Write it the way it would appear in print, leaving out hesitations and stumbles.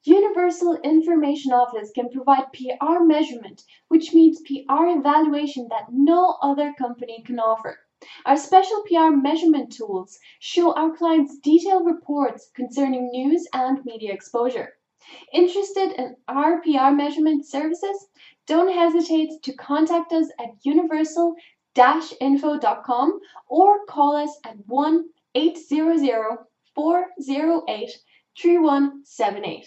Universal Information Office can provide PR measurement, which means PR evaluation that no other company can offer. Our special PR measurement tools show our clients detailed reports concerning news and media exposure. Interested in our PR measurement services? Don't hesitate to contact us at universal-info.com or call us at 1-800-408-3178.